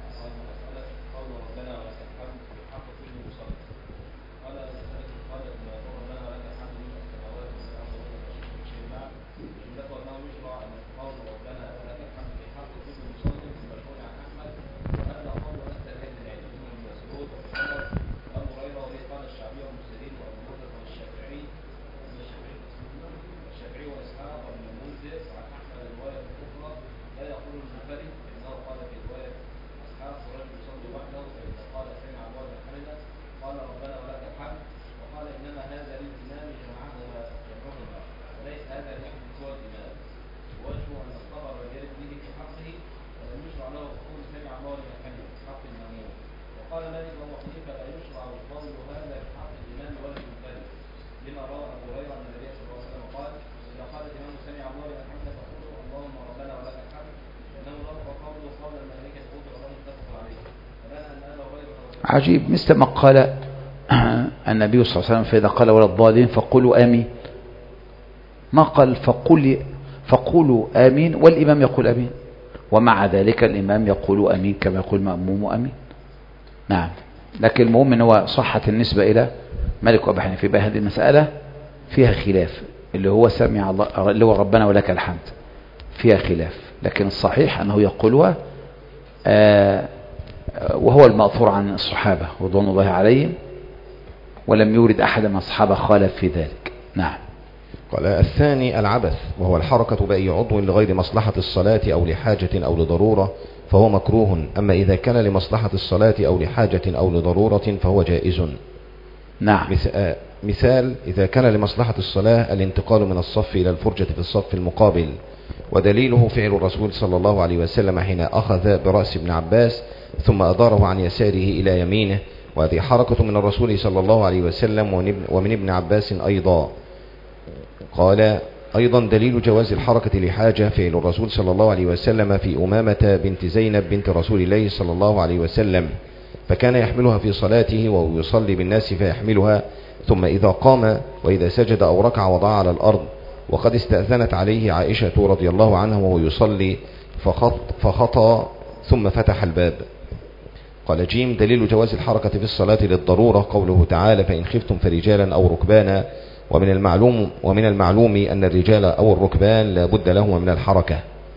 عجيب، مثل ما قال النبي صلى الله عليه وسلم: فإذا قال ولا الضالين فقولوا آمين. ما قال فقولوا آمين والإمام يقول آمين، ومع ذلك الإمام يقول آمين كما يقول مأموم آمين. نعم. لكن المهم أنه صحة النسبة إلى مالك وأبي حنيفة. في هذه المسألة فيها خلاف، اللي هو سمع الله، اللي هو ربنا ولك الحمد، فيها خلاف، لكن الصحيح أنه يقولها، وهو المأثور عن الصحابة رضوان الله عليهم، ولم يورد أحد من الصحابة خالف في ذلك. نعم. قال: الثاني العبث، وهو الحركة بأي عضو لغير مصلحة الصلاة أو لحاجة أو لضرورة، فهو مكروه. أما إذا كان لمصلحة الصلاة أو لحاجة أو لضرورة فهو جائز. نعم. مثال: إذا كان لمصلحة الصلاة الانتقال من الصف إلى الفرجة في الصف المقابل، ودليله فعل الرسول صلى الله عليه وسلم حين أخذ برأس ابن عباس ثم أداره عن يساره إلى يمينه، وهذه حركة من الرسول صلى الله عليه وسلم ومن ابن عباس أيضا. قال أيضا دليل جواز الحركة لحاجة فعل الرسول صلى الله عليه وسلم في أمامة بنت زينب بنت رسول الله صلى الله عليه وسلم، فكان يحملها في صلاته وهو يصلي بالناس فيحملها، ثم إذا قام وإذا سجد أو ركع وضع على الأرض، وقد استأذنت عليه عائشة رضي الله عنها وهو يصلي فخطى ثم فتح الباب. قال جيم دليل جواز الحركة في الصلاة للضرورة قوله تعالى فإن خفتم فرجالا أو ركبانا، ومن المعلوم أن الرجال أو الركبان لا بد لهما من الحركة.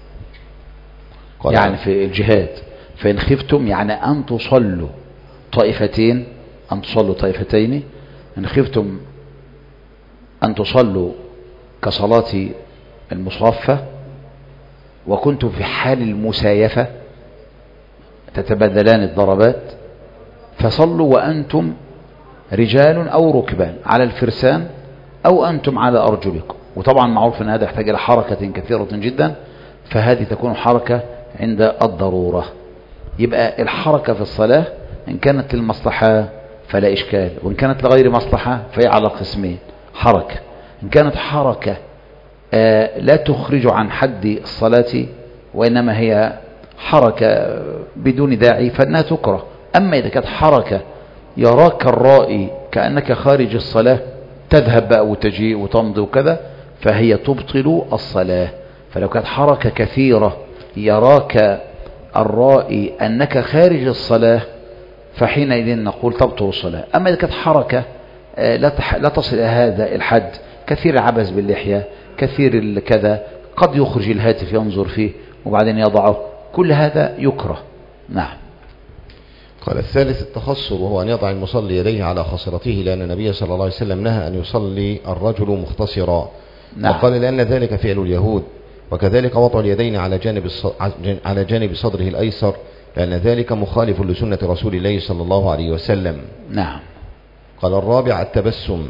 يعني في الجهاد فإن خفتم يعني أن تصلوا طائفتين، أن تصلوا طائفتين، إن خفتم أن تصلوا كصلاة المصافة وكنتم في حال المسايفة تتبادلان الضربات، فصلوا وأنتم رجال أو ركبان على الفرسان أو أنتم على أرجلكم. وطبعا معروف أن هذا يحتاج إلى حركة كثيرة جدا، فهذه تكون حركة عند الضرورة. يبقى الحركة في الصلاة إن كانت للمصلحة فلا إشكال، وإن كانت لغير مصلحة فهي على قسمين حركة. إن كانت حركة لا تخرج عن حد الصلاة وإنما هي حركة بدون داعي فإنها تكره. أما إذا كانت حركة يراك الرائي كأنك خارج الصلاة تذهب بقى وتجيء وتمضي وكذا فهي تبطل الصلاة. فلو كانت حركة كثيرة يراك الرائي أنك خارج الصلاة فحينئذ نقول تبطل الصلاة. أما إذا كانت حركة لا تصل إلى هذا الحد، كثير العبث باللحية، كثير الكذا، قد يخرج الهاتف ينظر فيه وبعدين يضعه، كل هذا يكره. نعم. قال الثالث التخصر، وهو أن يضع المصلي يديه على خصرته، لأن النبي صلى الله عليه وسلم نهى أن يصلي الرجل مختصرا. نعم. وقال لأن ذلك فعل اليهود. وكذلك وضع اليدين على جانب صدره الأيسر، لأن ذلك مخالف لسنة رسول الله صلى الله عليه وسلم. نعم. قال الرابع التبسم.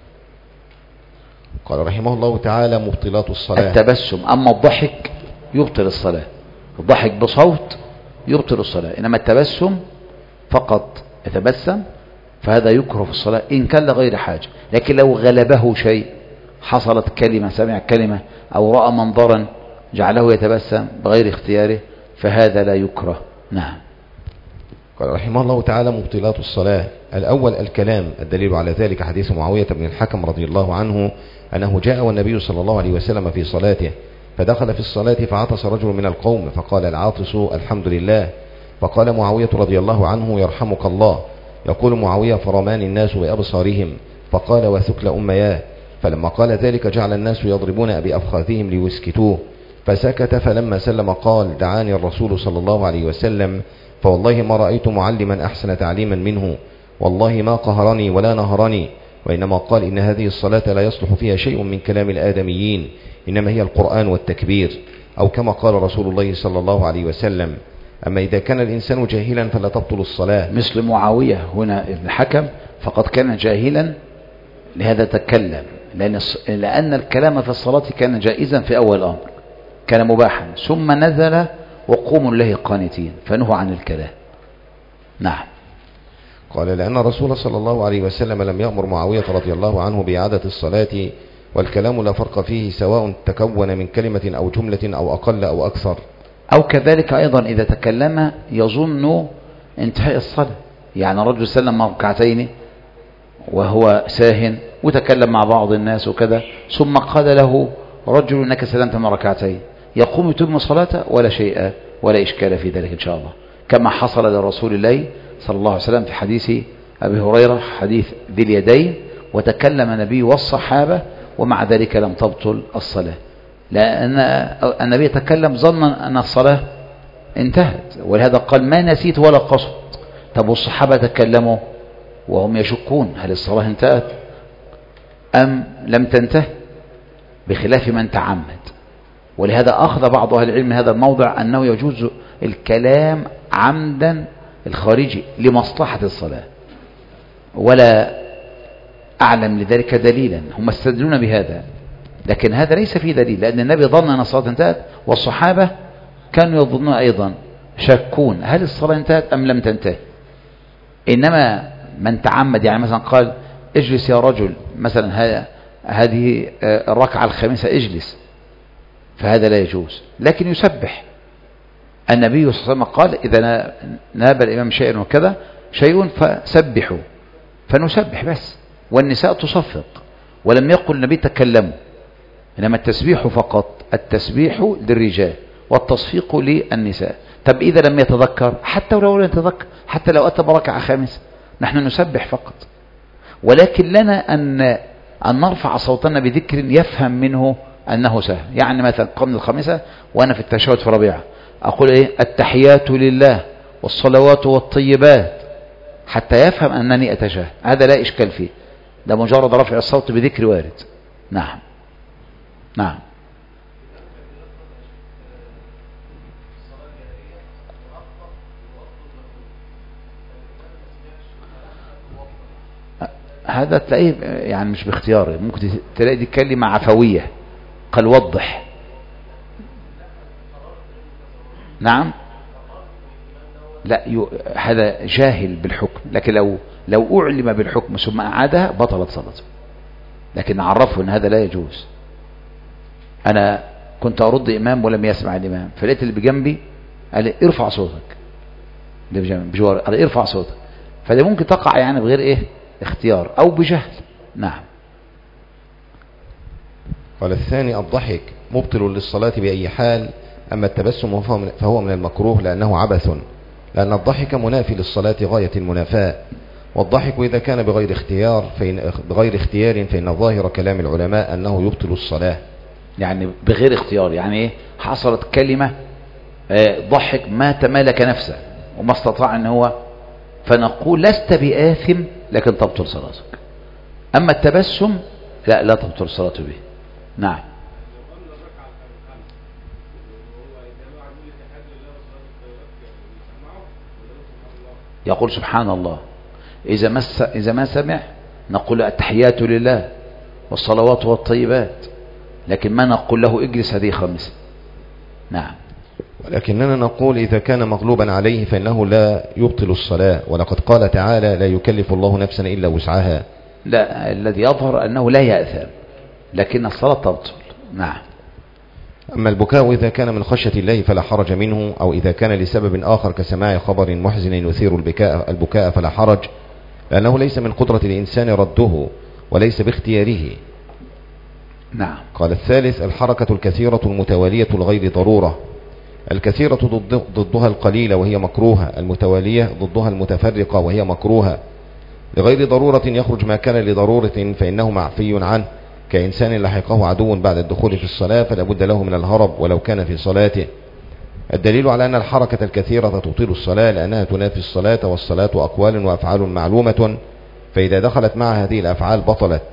قال رحمه الله تعالى مبطلات الصلاة التبسم. أما الضحك يبطل الصلاة، الضحك بصوت يبطل الصلاة، إنما التبسم فقط يتبسم فهذا يكره في الصلاة إن كان لغير حاجة. لكن لو غلبه شيء، حصلت كلمة، سمع كلمة أو رأى منظرا جعله يتبسم بغير اختياره فهذا لا يكره. نعم. قال رحمه الله تعالى مبطلات الصلاة. الأول الكلام، الدليل على ذلك حديث معاوية بن الحكم رضي الله عنه أنه جاء والنبي صلى الله عليه وسلم في صلاته، فدخل في الصلاة فعطس رجل من القوم فقال العاطس الحمد لله، فقال معاوية رضي الله عنه يرحمك الله. يقول معاوية فرمان الناس بأبصارهم، فقال وثكل أمياه. فلما قال ذلك جعل الناس يضربون بأفخاذهم ليسكتوه، فسكت. فلما سلم قال دعاني الرسول صلى الله عليه وسلم، فوالله ما رأيت معلما أحسن تعليما منه، والله ما قهرني ولا نهرني، وإنما قال إن هذه الصلاة لا يصلح فيها شيء من كلام الآدميين، إنما هي القرآن والتكبير، أو كما قال رسول الله صلى الله عليه وسلم. أما إذا كان الإنسان جاهلا فلا تبطل الصلاة. مثل معاوية هنا ابن حكم فقد كان جاهلا لهذا تكلم، لأن الكلام في الصلاة كان جائزا في أول الأمر، كان مباحا، ثم نزل وقوموا له قانتين فنهوا عن الكلام. نعم. قال لأن الرسول صلى الله عليه وسلم لم يأمر معاوية رضي الله عنه بإعادة الصلاة، والكلام لا فرق فيه سواء تكون من كلمة أو جملة أو أقل أو أكثر. أو كذلك أيضا إذا تكلم يظن انتهاء الصلاة، يعني رجل سلم ركعتين وهو ساهن وتكلم مع بعض الناس وكذا، ثم قال له رجل إنك سلمت من ركعتين، يقوم يتم صلاته ولا شيء ولا إشكال في ذلك إن شاء الله، كما حصل لرسول الله صلى الله عليه وسلم في حديث أبي هريرة حديث ذي اليدين، وتكلم النبي والصحابة ومع ذلك لم تبطل الصلاة، لأن النبي تكلم ظنا أن الصلاة انتهت، ولهذا قال ما نسيت ولا قصد. طب والصحابة تكلموا وهم يشكون هل الصلاة انتهت أم لم تنتهي، بخلاف من تعمد. ولهذا أخذ بعض أهل العلم من هذا الموضع أنه يجوز الكلام عمدا الخارجي لمصلحة الصلاة، ولا أعلم لذلك دليلا، هم استدلون بهذا، لكن هذا ليس فيه دليل، لأن النبي ظن أن الصلاة انتهت، والصحابة كانوا يظنون أيضا شكون هل الصلاة انتهت أم لم تنتهي. إنما من تعمد، يعني مثلا قال اجلس يا رجل مثلا، هذه الركعة الخامسة اجلس، فهذا لا يجوز، لكن يسبح. النبي صلى الله عليه وسلم قال إذا ناب الإمام شيء وكذا شيء فسبحوا، فنسبح بس، والنساء تصفق، ولم يقل النبي تكلموا، إنما التسبيح فقط، التسبيح للرجال والتصفيق للنساء. طب إذا لم يتذكر، حتى ولو لم يتذكر، حتى لو أتى بركعة خامسة، نحن نسبح فقط، ولكن لنا أن نرفع صوتنا بذكر يفهم منه أنه سهل. يعني مثلا قبل الخامسة وأنا في التشهد في ربيعة أقول إيه؟ التحيات لله والصلوات والطيبات، حتى يفهم أنني أتشهد، هذا لا إشكال فيه، ده مجرد رفع الصوت بذكر وارد. نعم نعم. هذا تلاقيه يعني مش باختياري، ممكن تلاقي دي كلمة عفوية، قال وضح. نعم. لا هذا جاهل بالحكم، لكن لو أعلم بالحكم ثم أعادها بطلت صلاته، لكن عرفه أن هذا لا يجوز. أنا كنت أرد إمام ولم يسمع الإمام، فلقيت اللي بجنبي قال لي ارفع صوتك، اللي بجوار قال لي ارفع صوتك، فده ممكن تقع يعني بغير إيه اختيار أو بجهل. نعم. قال الثاني الضحك مبطل للصلاة بأي حال، أما التبسم فهو من المكروه لأنه عبث، لأن الضحك منافي للصلاة غاية المنافاة، والضحك إذا كان بغير اختيار فإن ظاهر كلام العلماء أنه يبطل الصلاة. يعني بغير اختيار، يعني إيه؟ حصلت كلمة ضحك ما تمالك نفسه وما استطاع أن هو، فنقول لست بآثم لكن تبطل صلاتك. أما التبسم لا تبطل صلاته به. نعم. يقول سبحان الله، إذا ما سمع نقول التحيات لله والصلوات والطيبات، لكن ما نقول له اجلس، هذه خمسة. نعم. ولكننا نقول إذا كان مغلوبا عليه فإنه لا يبطل الصلاة، ولقد قال تعالى لا يكلف الله نفسا إلا وسعها. لا، الذي يظهر أنه لا يأثم، لكن الصلاة تبطل. نعم. أما البكاء إذا كان من خشية الله فلا حرج منه، أو إذا كان لسبب آخر كسماع خبر محزن يثير البكاء فلا حرج، لأنه ليس من قدرة الإنسان رده وليس باختياره. نعم. قال الثالث الحركة الكثيرة المتوالية لغير ضرورة، الكثيرة ضدها القليلة وهي مكروهة، المتوالية ضدها المتفرقة وهي مكروهة. لغير ضرورة يخرج ما كان لضرورة فإنه معفي عنه، كإنسان لحقه عدو بعد الدخول في الصلاة فلا بد له من الهرب ولو كان في صلاته. الدليل على أن الحركة الكثيرة تطيل الصلاة لأنها تنافي الصلاة، والصلاة أقوال وأفعال معلومة، فإذا دخلت مع هذه الأفعال بطلت.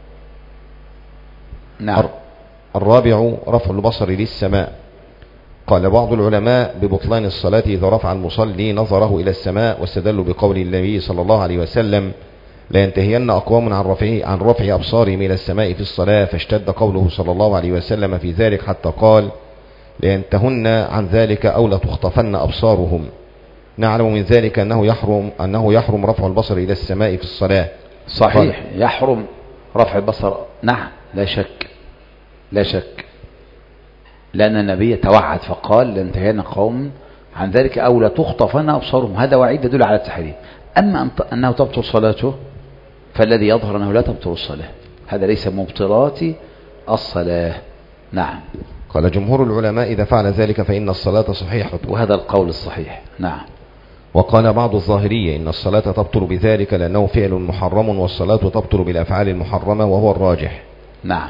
نعم. الرابع رفع البصر للسماء. قال بعض العلماء ببطلان الصلاة إذا رفع المصلي نظره إلى السماء، واستدلوا بقول النبي صلى الله عليه وسلم لا ينتهين أقوام عن رفع أبصارهم إلى السماء في الصلاة، فاشتد قوله صلى الله عليه وسلم في ذلك حتى قال لينتهن عن ذلك أو لتخطفن أبصارهم. نعلم من ذلك أنه يحرم رفع البصر إلى السماء في الصلاة. صحيح، يحرم رفع البصر. نعم، لا شك لا شك، لأن النبي توعد فقال لينتهين قوم عن ذلك أو لتخطفن أبصارهم، هذا وعيد يدل على التحريم. أما أنه تبطل صلاته فالذي يظهر أنه لا تبطل الصلاة، هذا ليس مبطلات الصلاة. نعم. قال جمهور العلماء إذا فعل ذلك فإن الصلاة صحيحة، وهذا القول الصحيح. نعم. وقال بعض الظاهرية إن الصلاة تبطل بذلك لأنه فعل محرم، والصلاة تبطل بالأفعال المحرمة، وهو الراجح. نعم.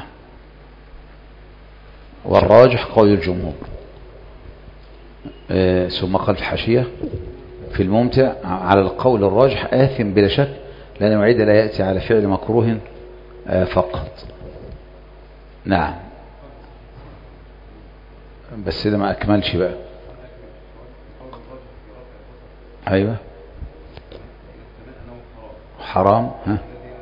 والراجح قول الجمهور. ثم قال في الحاشية في الممتع على القول الراجح آثم بلا شك، لأن الوعيد لا يأتي على فعل مكروه فقط. نعم. بس إذا ما أكملش بقى. أيوة حرام. ها،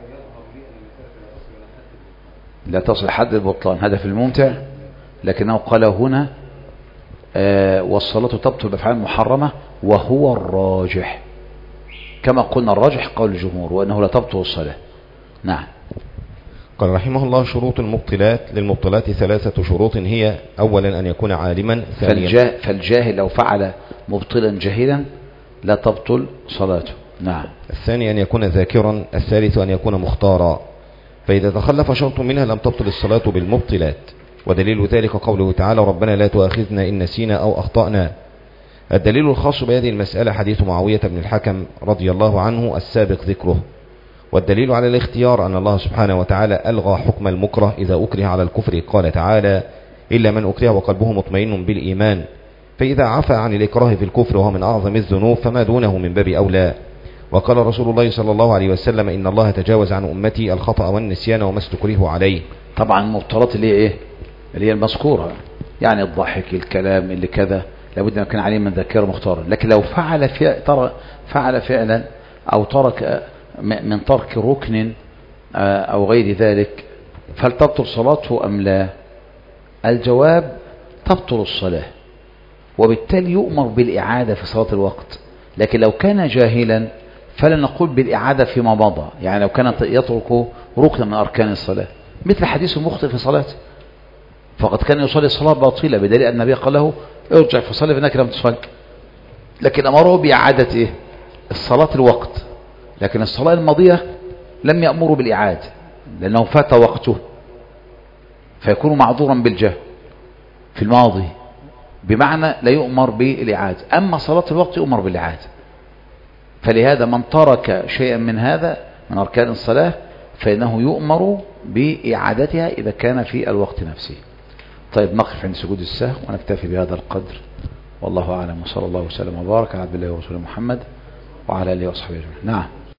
لا تصل حد البطلان، هذا في الممتع، لكنه قال هنا والصلاة تبطل بأفعال محرمة وهو الراجح. كما قلنا الراجح قول الجمهور وأنه لا تبطل الصلاة. نعم. قال رحمه الله: شروط المبطلات. للمبطلات 3 شروط هي: أولا أن يكون عالما، ثانيا فالجاهل لو فعل مبطلا جاهلا لا تبطل صلاته. نعم. الثاني أن يكون ذاكرا، الثالث أن يكون مختارا، فإذا تخلف شرط منها لم تبطل الصلاة بالمبطلات. ودليل ذلك قوله تعالى: ربنا لا تؤاخذنا إن نسينا أو أخطأنا. الدليل الخاص بهذه المسألة حديث معاوية بن الحكم رضي الله عنه السابق ذكره. والدليل على الاختيار أن الله سبحانه وتعالى ألغى حكم المكره إذا أكره على الكفر. قال تعالى: إلا من أكره وقلبه مطمئن بالإيمان. فإذا عفى عن الإكراه في الكفر وهو من أعظم الذنوب فما دونه من باب أولى. وقال رسول الله صلى الله عليه وسلم: إن الله تجاوز عن أمتي الخطأ والنسيان وما استكرهوا عليه. طبعا المبطلات اللي هي إيه؟ اللي هي المذكورة، يعني الضحك، الكلام اللي كذا، لابد أن يكون عليه من ذكر مختارا. لكن لو فعل فعلا أو ترك من ترك ركن أو غير ذلك، فهل تبطل صلاته أم لا؟ الجواب: تبطل الصلاة، وبالتالي يؤمر بالإعادة في صلاة الوقت. لكن لو كان جاهلا فلا نقول بالإعادة فيما مضى، يعني لو كان يترك ركن من أركان الصلاة، مثل حديث المخطئ في صلاته، فقد كان يصلي صلاة باطلة بدليل أن النبي قال له: ارجع فصلي فإنك لم تصلي. لكن أمره بإعادة إيه؟ الصلاة الوقت. لكن الصلاة الماضية لم يأمروا بالإعادة لأنه فات وقته، فيكون معذورا بالجهل في الماضي، بمعنى لا يؤمر بالإعادة. أما صلاة الوقت يؤمر بالإعادة. فلهذا من ترك شيئا من هذا من أركان الصلاة فإنه يؤمر بإعادتها إذا كان في الوقت نفسه. طيب، نقف عند سجود السهو ونكتفي بهذا القدر، والله أعلم، وصلى الله وسلم وبارك على عبد الله ورسوله محمد وعلى آله وصحبه أجمعين. نعم.